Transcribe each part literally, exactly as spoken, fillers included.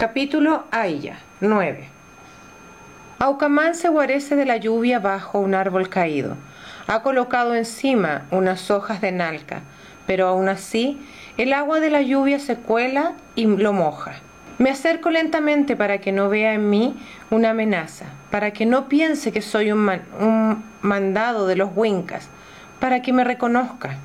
Capítulo Aya nueve. Aucamán se guarece de la lluvia bajo un árbol caído. Ha colocado encima unas hojas de nalca, pero aún así el agua de la lluvia se cuela y lo moja. Me acerco lentamente para que no vea en mí una amenaza, para que no piense que soy un, man, un mandado de los Wincas, para que me reconozca.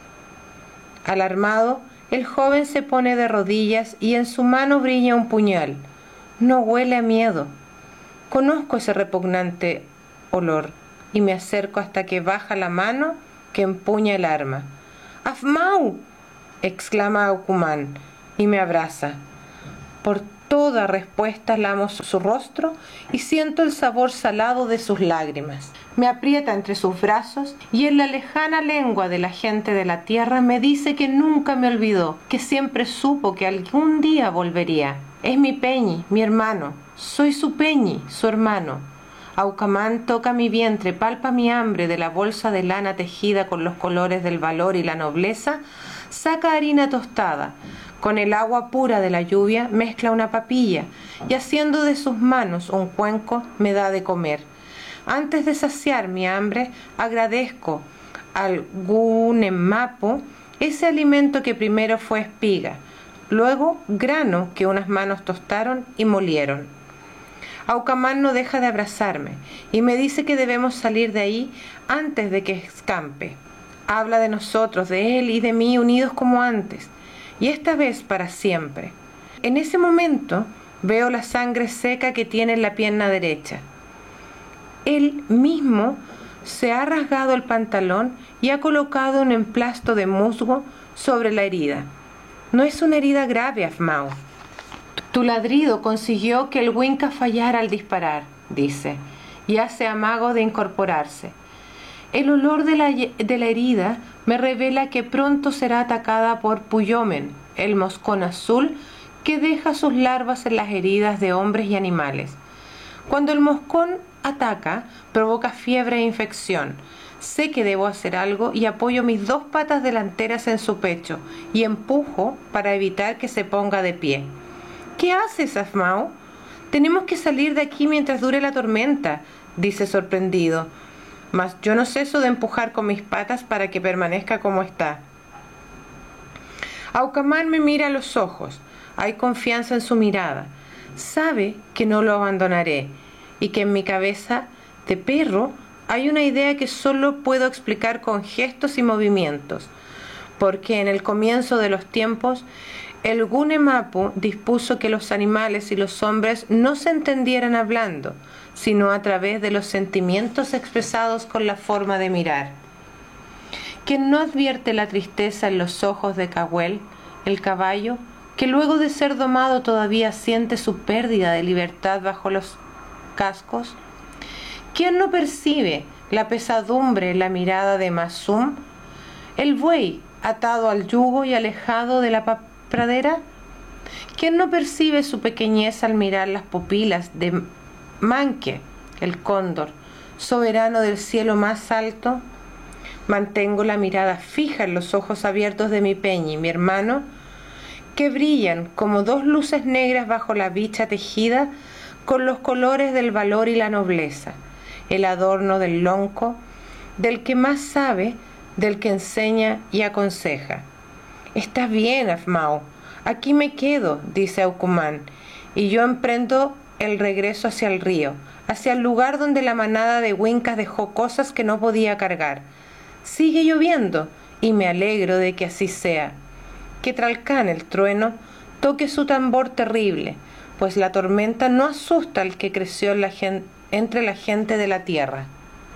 Alarmado, el joven se pone de rodillas y en su mano brilla un puñal. No huele a miedo. Conozco ese repugnante olor y me acerco hasta que baja la mano que empuña el arma. ¡Afmau!, exclama Aucamán y me abraza. Por toda respuesta lamo su rostro y siento el sabor salado de sus lágrimas. Me aprieta entre sus brazos y en la lejana lengua de la gente de la tierra me dice que nunca me olvidó, que siempre supo que algún día volvería. Es mi Peñi, mi hermano. Soy su Peñi, su hermano. Aucamán toca mi vientre, palpa mi hambre de la bolsa de lana tejida con los colores del valor y la nobleza, saca harina tostada. Con el agua pura de la lluvia mezcla una papilla y haciendo de sus manos un cuenco me da de comer. Antes de saciar mi hambre, agradezco al Gunemapu ese alimento que primero fue espiga, luego grano que unas manos tostaron y molieron. Aucamán no deja de abrazarme y me dice que debemos salir de ahí antes de que escampe. Habla de nosotros, de él y de mí unidos como antes, y esta vez para siempre. En ese momento veo la sangre seca que tiene en la pierna derecha. Él mismo se ha rasgado el pantalón y ha colocado un emplasto de musgo sobre la herida. No es una herida grave, Afmau. Tu ladrido consiguió que el Winca fallara al disparar, dice, y hace amago de incorporarse. El olor de la, de la herida me revela que pronto será atacada por Puyomen, el moscón azul que deja sus larvas en las heridas de hombres y animales. Cuando el moscón ataca, provoca fiebre e infección. Sé que debo hacer algo y apoyo mis dos patas delanteras en su pecho y empujo para evitar que se ponga de pie. ¿Qué haces, Afmau? Tenemos que salir de aquí mientras dure la tormenta, dice sorprendido. Mas yo no ceso de empujar con mis patas para que permanezca como está. Aucamán me mira a los ojos. Hay confianza en su mirada. Sabe que no lo abandonaré y que en mi cabeza de perro hay una idea que solo puedo explicar con gestos y movimientos, porque en el comienzo de los tiempos el Gunemapu dispuso que los animales y los hombres no se entendieran hablando, sino a través de los sentimientos expresados con la forma de mirar. Quien no advierte la tristeza en los ojos de Cahuel, el caballo, que luego de ser domado todavía siente su pérdida de libertad bajo los cascos? ¿Quién no percibe la pesadumbre en la mirada de Masum, el buey atado al yugo y alejado de la pradera? ¿Quién no percibe su pequeñez al mirar las pupilas de Manque, el cóndor, soberano del cielo más alto? Mantengo la mirada fija en los ojos abiertos de mi Peñi, mi hermano, que brillan como dos luces negras bajo la bicha tejida con los colores del valor y la nobleza, el adorno del lonco, del que más sabe, del que enseña y aconseja. Está bien, Afmau, aquí me quedo, dice Aucamán, y yo emprendo el regreso hacia el río, hacia el lugar donde la manada de Wincas dejó cosas que no podía cargar. Sigue lloviendo y me alegro de que así sea. Que Tralcán, el trueno, toque su tambor terrible, pues la tormenta no asusta al que creció en la gen- entre la gente de la tierra.